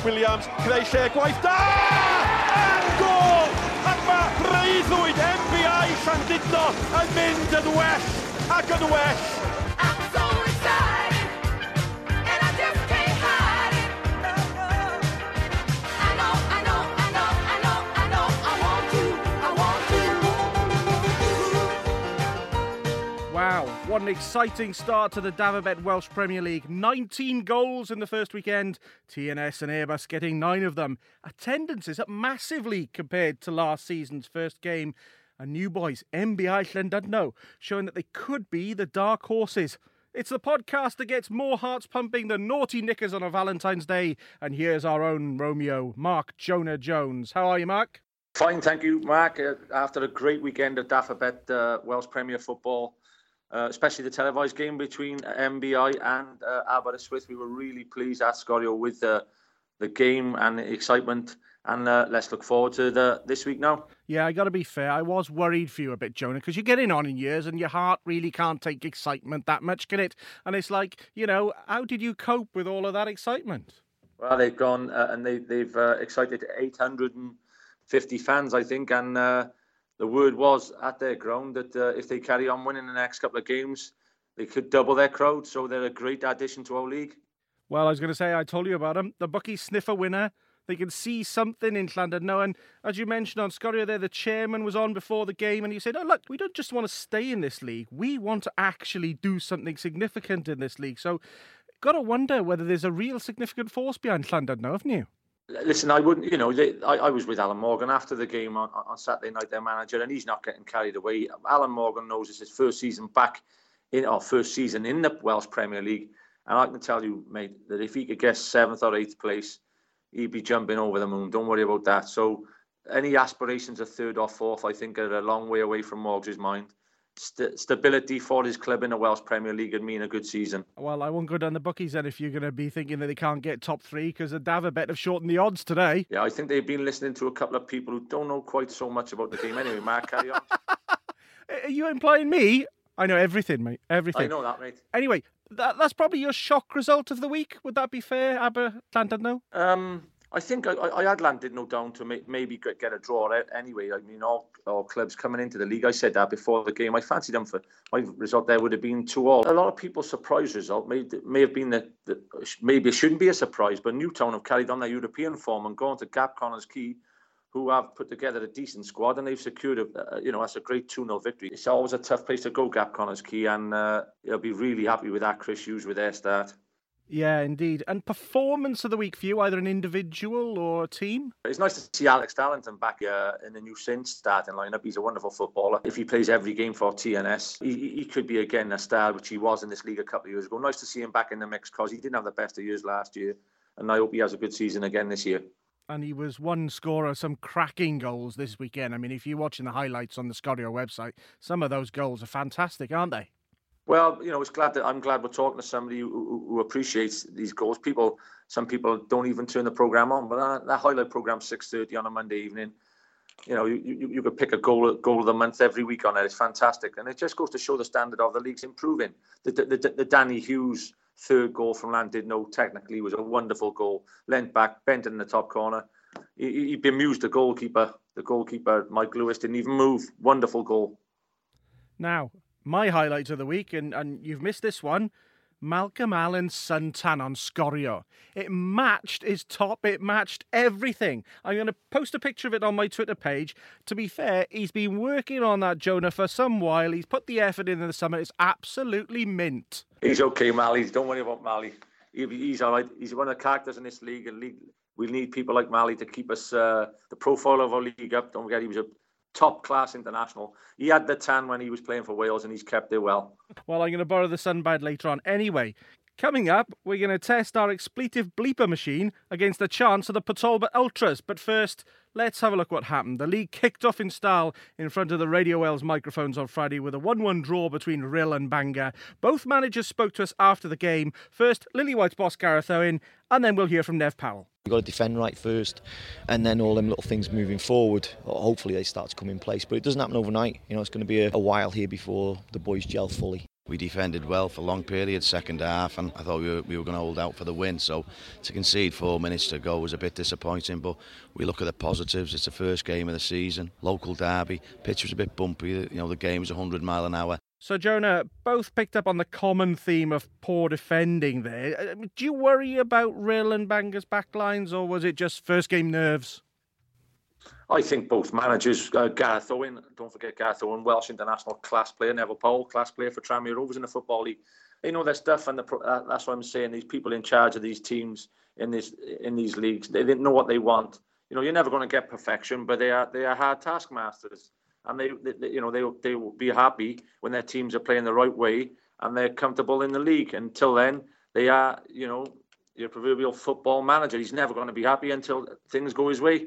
Williams, creu lle gwaith da! Yn gol! Ac mae breuddwyd MBI Llandudno yn mynd yn well ac yn well. I'm so excited, and I just can't hide it. I know, I want to. Wow, what an exciting start to the Davabet Welsh Premier League. 19 goals in the first weekend. TNS and Airbus getting 9 of them. Attendance is up massively compared to last season's first game. And new boys, MBI Llandudno, showing that they could be the dark horses. It's the podcast that gets more hearts pumping than naughty knickers on a Valentine's Day. And here's our own Romeo, Mark Jonah Jones. How are you, Mark? Fine, thank you, Mark. After a great weekend of Davabet Welsh Premier Football, especially the televised game between MBI and Aberystwyth, we were really pleased at Scorio with the game and the excitement. And let's look forward to this week now. Yeah, I got to be fair. I was worried for you a bit, Jonah, because you're getting on in years and your heart really can't take excitement that much, can it? And it's like, you know, how did you cope with all of that excitement? Well, they've gone and they've excited 850 fans, I think. And the word was at their ground that if they carry on winning the next couple of games, they could double their crowd. So they're a great addition to our league. Well, I was going to say, I told you about them. The bookies sniff a winner. They can see something in Llandudno. And as you mentioned on Scorio there, the chairman was on before the game and he said, oh, look, we don't just want to stay in this league. We want to actually do something significant in this league. So got to wonder whether there's a real significant force behind Llandudno, haven't you? Listen, I wouldn't, I was with Alan Morgan after the game on Saturday night, their manager, and he's not getting carried away. Alan Morgan knows it's his first season in the Welsh Premier League. And I can tell you, mate, that if he could get 7th or 8th place, he'd be jumping over the moon. Don't worry about that. So any aspirations of 3rd or 4th, I think, are a long way away from Morgan's mind. Stability for his club in the Welsh Premier League would mean a good season. Well, I won't go down the bookies then if you're going to be thinking that they can't get top 3 because the Davabet have shortened the odds today. Yeah, I think they've been listening to a couple of people who don't know quite so much about the game. Anyway, Mark, carry on. Are you implying me? I know everything, mate. Everything. I know that, mate. Anyway, that's probably your shock result of the week. Would that be fair, Llandudno? I think I had Llandudno down to maybe get a draw anyway. I mean, all clubs coming into the league, I said that before the game. I fancied them for my result there would have been 2-2. A lot of people's surprise result may have been that maybe it shouldn't be a surprise, but Newtown have carried on their European form and gone to Gap Connors Quay, who have put together a decent squad, and they've secured that's a great 2-0 victory. It's always a tough place to go, Gap Connors Quay, and they'll be really happy with that, Chris Hughes, with their start. Yeah, indeed. And performance of the week for you, either an individual or a team? It's nice to see Alex Darlington back in the new Saints starting lineup. He's a wonderful footballer. If he plays every game for TNS, he could be again a star, which he was in this league a couple of years ago. Nice to see him back in the mix because he didn't have the best of years last year, and I hope he has a good season again this year. And he was one scorer of some cracking goals this weekend. I mean, if you're watching the highlights on the Scorio website, some of those goals are fantastic, aren't they? Well, I'm glad we're talking to somebody who appreciates these goals. Some people don't even turn the programme on, but that highlight programme 6:30 on a Monday evening, you could pick a goal of the month every week on it. It's fantastic, and it just goes to show the standard of the league's improving. The Danny Hughes 3rd goal from Llandudno technically was a wonderful goal. Leant back, bent in the top corner. He bemused the goalkeeper. The goalkeeper, Mike Lewis, didn't even move. Wonderful goal. Now, my highlight of the week, and you've missed this one, Malcolm Allen's suntan on Scorio. It matched his top, it matched everything. I'm going to post a picture of it on my Twitter page. To be fair, he's been working on that, Jonah, for some while. He's put the effort in the summer. It's absolutely mint. He's okay, Mally. Don't worry about Mally. He's all right. He's one of the characters in this league. We need people like Mally to keep us the profile of our league up. Don't forget, he was a top-class international. He had the tan when he was playing for Wales, and he's kept it well. Well, I'm going to borrow the sunbed later on. Anyway, coming up, we're going to test our expletive bleeper machine against the chance of the Port Talbot Ultras. But first, let's have a look what happened. The league kicked off in style in front of the Radio Wales microphones on Friday with a 1-1 draw between Rhyl and Bangor. Both managers spoke to us after the game. First, Lillywhite's boss Gareth Owen, and then we'll hear from Nev Powell. You've got to defend right first, and then all them little things moving forward, hopefully they start to come in place. But it doesn't happen overnight. It's going to be a while here before the boys gel fully. We defended well for long periods, second half, and I thought we were going to hold out for the win. So to concede 4 minutes to go was a bit disappointing, but we look at the positives. It's the first game of the season, local derby. Pitch was a bit bumpy. The game was 100 mile an hour. So, Jonah, both picked up on the common theme of poor defending there. Do you worry about Rill and Banger's backlines, or was it just first game nerves? I think both managers, Gareth Owen, don't forget Gareth Owen, Welsh international class player, Neville Powell, class player for Tranmere Rovers in the Football League. They know their stuff, and that's what I'm saying. These people in charge of these teams in these leagues, they didn't know what they want. You're never going to get perfection, but they are hard taskmasters. And they will be happy when their teams are playing the right way and they're comfortable in the league. Until then, they are, your proverbial football manager. He's never going to be happy until things go his way.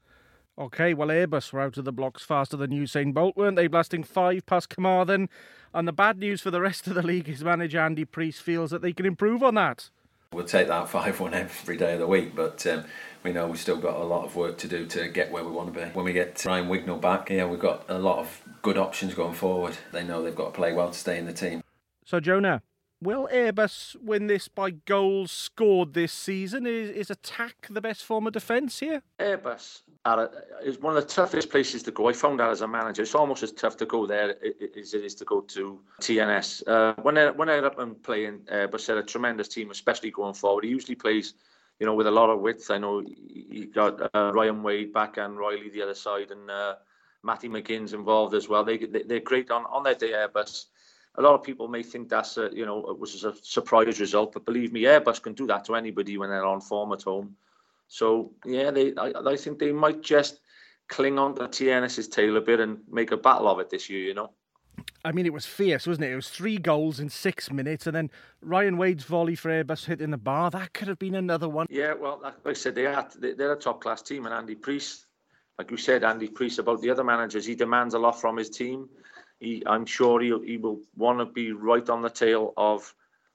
OK, well, Airbus were out of the blocks faster than Usain Bolt, weren't they? Blasting 5 past Carmarthen. And the bad news for the rest of the league is manager Andy Priest feels that they can improve on that. We'll take that 5-1 every day of the week, but we know we've still got a lot of work to do to get where we want to be. When we get Ryan Wignall back, we've got a lot of good options going forward. They know they've got to play well to stay in the team. So, Jonah, will Airbus win this by goals scored this season? Is attack the best form of defence here? Airbus is one of the toughest places to go. I found that as a manager. It's almost as tough to go there as it is to go to TNS. When they're up and playing, Airbus, they're a tremendous team, especially going forward. He usually plays, with a lot of width. I know he got Ryan Wade back and Riley the other side, and Matty McGinn's involved as well. They're great on their day, Airbus. A lot of people may think that's it was a surprise result, but believe me, Airbus can do that to anybody when they're on form at home. So I think they might just cling on to TNS's tail a bit and make a battle of it this year. I mean, it was fierce, wasn't it? It was 3 goals in 6 minutes, and then Ryan Wade's volley for Airbus hitting the bar. That could have been another one. Yeah, well, like I said, they're a top class team, and Andy Priest, like you said, Andy Priest about the other managers, he demands a lot from his team. I'm sure he will want to be right on the tail of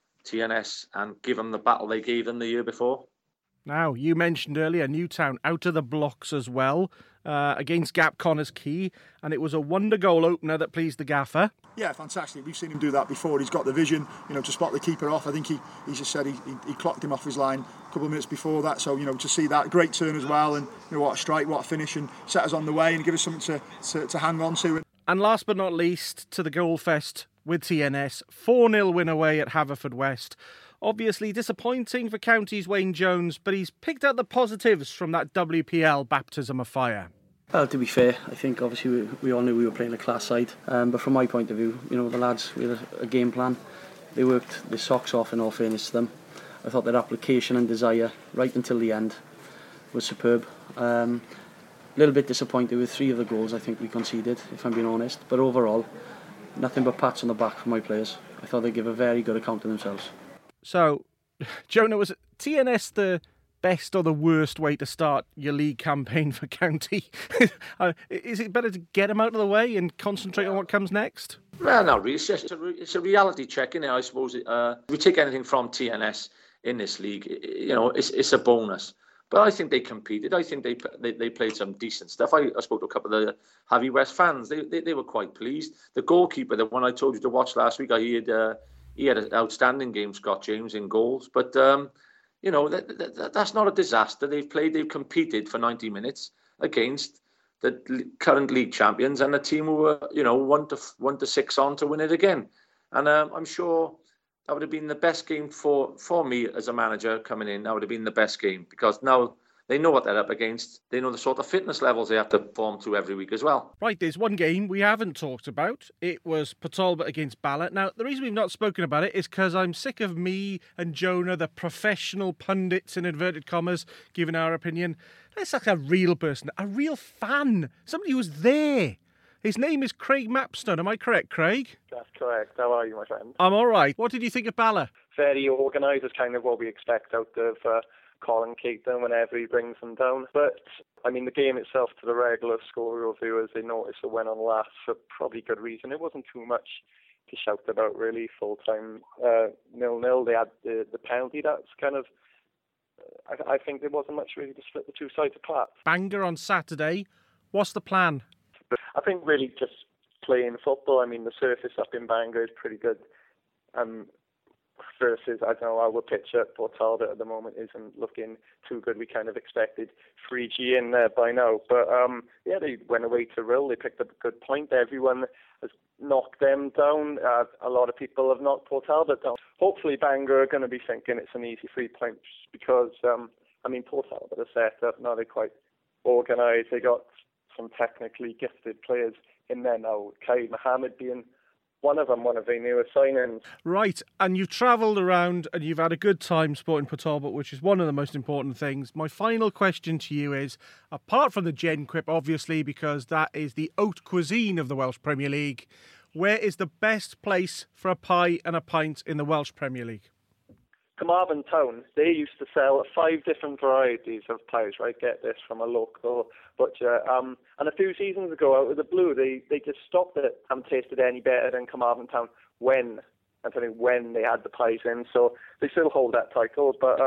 TNS and give them the battle they gave them the year before. Now, you mentioned earlier Newtown out of the blocks as well against Gap Connors Quay, and it was a wonder goal opener that pleased the gaffer. Yeah, fantastic. We've seen him do that before. He's got the vision, to spot the keeper off. I think he just said he clocked him off his line a couple of minutes before that. So, to see that, great turn as well, and what a strike, what a finish, and set us on the way and give us something to hang on to. And last but not least, to the goal fest with TNS, 4-0 win away at Haverfordwest. Obviously disappointing for County's Wayne Jones, but he's picked out the positives from that WPL baptism of fire. Well, to be fair, I think obviously we all knew we were playing a class side, but from my point of view, the lads, we had a game plan. They worked their socks off, in all fairness to them. I thought their application and desire right until the end was superb. A little bit disappointed with 3 of the goals I think we conceded, if I'm being honest, but overall, nothing but pats on the back for my players. I thought they gave a very good account of themselves. So, Jonah, was TNS the best or the worst way to start your league campaign for County? Is it better to get them out of the way and concentrate on what comes next? Well, not really. It's a reality check, I suppose. If we take anything from TNS in this league, it's a bonus. But I think they competed. I think they played some decent stuff. I spoke to a couple of the Heavy West fans. They were quite pleased. The goalkeeper, the one I told you to watch last week, he had an outstanding game, Scott James, in goals. But, that's not a disaster. They've competed for 90 minutes against the current league champions and a team who were, 1-6 on to win it again. And I'm sure that would have been the best game for me as a manager coming in. That would have been the best game because now they know what they're up against. They know the sort of fitness levels they have to perform to every week as well. Right, there's one game we haven't talked about. It was Port Talbot against Ballot. Now, the reason we've not spoken about it is because I'm sick of me and Jonah, the professional pundits in inverted commas, giving our opinion. Let's like a real person, a real fan, somebody who's there. His name is Craig Mapstone. Am I correct, Craig? That's correct. How are you, my friend? I'm all right. What did you think of Bala? Very organised is kind of what we expect out of Colin Keaton whenever he brings them down. But, I mean, the game itself, to the regular score reviewers, they noticed it went on last for probably good reason. It wasn't too much to shout about, really, full-time 0-0. They had the penalty. That's kind of... I think there wasn't much really to split the two sides apart. Bangor on Saturday. What's the plan? I think really just playing football. I mean, the surface up in Bangor is pretty good versus, I don't know, our pitch at Port Talbot at the moment isn't looking too good. We kind of expected 3G in there by now. But, they went away to Rill. They picked up a good point. Everyone has knocked them down. A lot of people have knocked Port Talbot down. Hopefully Bangor are going to be thinking it's an easy 3 points because, Port Talbot are set up. Now they're quite organised. They got some technically gifted players in there now. Kai Mohammed being one of their newest signings. Right, and you've travelled around and you've had a good time supporting Port Talbot, which is one of the most important things. My final question to you is, apart from the Gen Quip, obviously, because that is the haute cuisine of the Welsh Premier League, where is the best place for a pie and a pint in the Welsh Premier League? Carmarthen Town, they used to sell 5 different varieties of pies, right? Get this, from a local butcher. And a few seasons ago, out of the blue, they just stopped it. Haven't tasted any better than Carmarthen Town when they had the pies in. So they still hold that title. But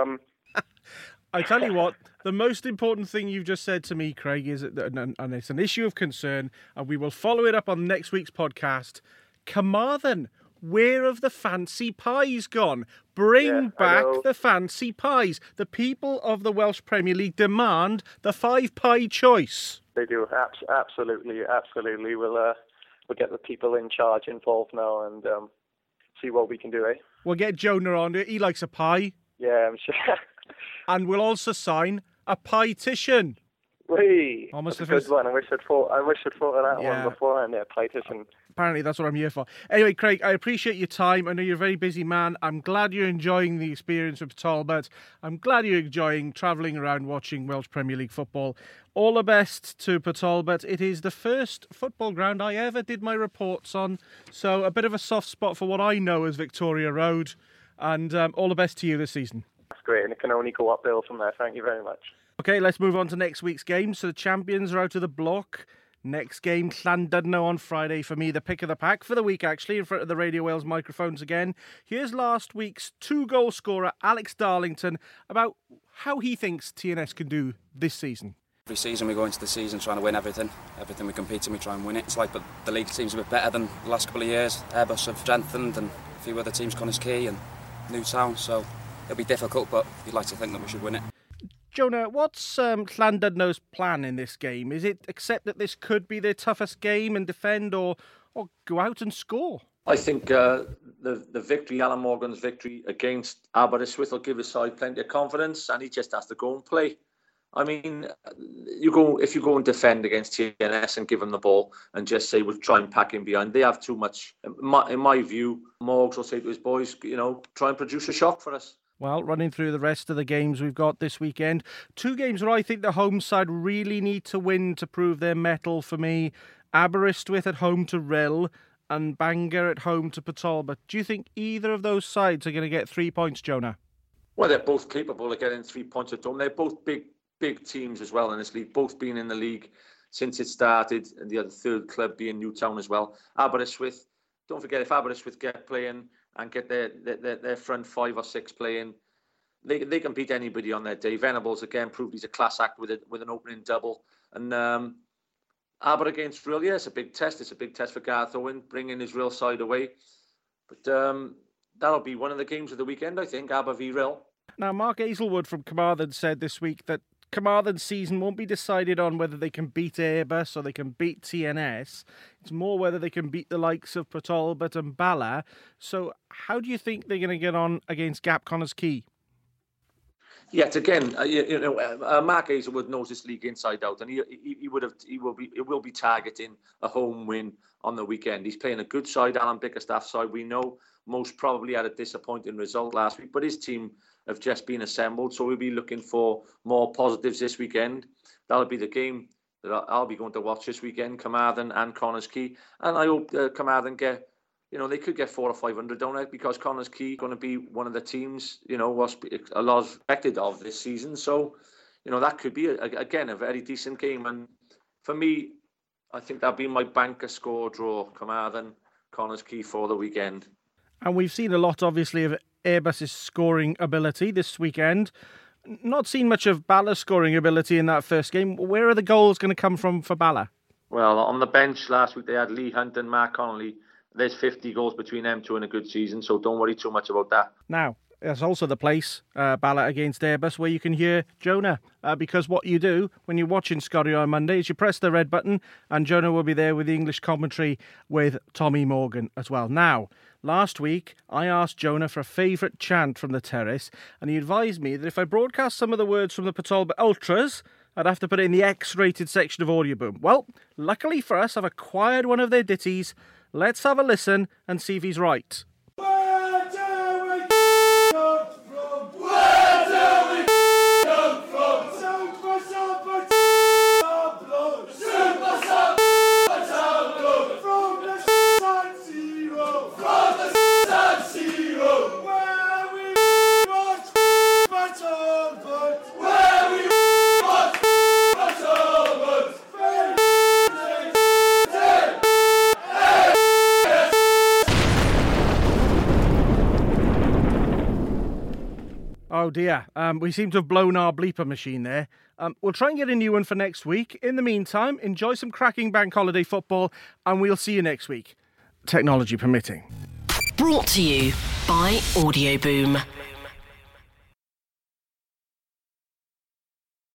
I tell you what, the most important thing you've just said to me, Craig, is, and it's an issue of concern, and we will follow it up on next week's podcast. Carmarthen, where have the fancy pies gone? Bring back the fancy pies. The people of the Welsh Premier League demand the 5-pie choice. They do, absolutely. We'll get the people in charge involved now and see what we can do, eh? We'll get Jonah on. He likes a pie. Yeah, I'm sure. And we'll also sign a petition. Whee! Almost That's a good one. I wish I'd thought of that one before. And petition. Apparently that's what I'm here for. Anyway, Craig, I appreciate your time. I know you're a very busy man. I'm glad you're enjoying the experience of Talbot. I'm glad you're enjoying travelling around watching Welsh Premier League football. All the best to Talbot. It is the first football ground I ever did my reports on, so a bit of a soft spot for what I know as Victoria Road. And all the best to you this season. That's great, and it can only go uphill from there. Thank you very much. Okay, let's move on to next week's game. So the champions are out of the block. Next game, Llandudno on Friday for me, the pick of the pack for the week, actually, in front of the Radio Wales microphones again. Here's last week's 2-goal scorer, Alex Darlington, about how he thinks TNS can do this season. Every season we go into the season trying to win everything we compete in, we try and win it. It's like, but the league seems a bit better than the last couple of years. Airbus have strengthened and a few other teams, Connors Quay and Newtown, so it'll be difficult, but you'd like to think that we should win it. Jonah, what's Llandudno's plan in this game? Is it accept that this could be their toughest game and defend, or go out and score? I think the victory, Alan Morgan's victory against Aberystwyth, will give his side plenty of confidence, and he just has to go and play. I mean, if you go and defend against TNS and give them the ball and just say we'll try and pack in behind, they have too much. In my view, Morgs will say to his boys, try and produce a shot for us. Well, running through the rest of the games we've got this weekend, 2 games where I think the home side really need to win to prove their mettle for me. Aberystwyth at home to Rill and Bangor at home to Port Talbot. Do you think either of those sides are going to get 3 points, Jonah? Well, they're both capable of getting 3 points at home. They're both big teams as well in this league, both been in the league since it started, and the other third club being Newtown as well. Aberystwyth, don't forget, if Aberystwyth get playing and get their front 5 or 6 playing, they can beat anybody on their day. Venables again proved he's a class act with an opening double. And Aber against Rill, it's a big test. It's a big test for Gareth Owen, bringing his Rill side away. But that'll be one of the games of the weekend, I think, Aber v Rill. Now, Mark Hazelwood from Carmarthen said this week that Carmarthen's season won't be decided on whether they can beat Airbus or they can beat TNS. It's more whether they can beat the likes of Port Talbot and Bala. So how do you think they're going to get on against Gap Connors Quay? Yet again, Mark Hazelwood knows this league inside out, and he will be targeting a home win on the weekend. He's playing a good side, Alan Bickerstaff's side. We know most probably had a disappointing result last week, but his team have just been assembled, so we'll be looking for more positives this weekend. That'll be the game that I'll be going to watch this weekend, Carmarthen and Connors Quay, and I hope Carmarthen get. They could get 400 or 500 down there, because Connors Quay going to be one of the teams, was a lot expected of this season. So, that could be, again, a very decent game. And for me, I think that'll be my banker score draw, Carmarthen, Connors Quay for the weekend. And we've seen a lot, obviously, of Airbus's scoring ability this weekend. Not seen much of Bala's scoring ability in that first game. Where are the goals going to come from for Bala? Well, on the bench last week, they had Lee Hunt and Mark Connolly. there's 50 goals between them two in a good season, so don't worry too much about that. Now, there's also the place, Bala against Airbus, where you can hear Jonah. Because what you do when you're watching Scorio on Monday is you press the red button and Jonah will be there with the English commentary with Tommy Morgan as well. Now, last week, I asked Jonah for a favourite chant from the terrace, and he advised me that if I broadcast some of the words from the Ptolemy Ultras, I'd have to put it in the X-rated section of Audio Boom. Well, luckily for us, I've acquired one of their ditties. Let's have a listen and see if he's right. Oh dear, we seem to have blown our bleeper machine there. We'll try and get a new one for next week. In the meantime, enjoy some cracking bank holiday football and we'll see you next week. Technology permitting. Brought to you by Audio Boom.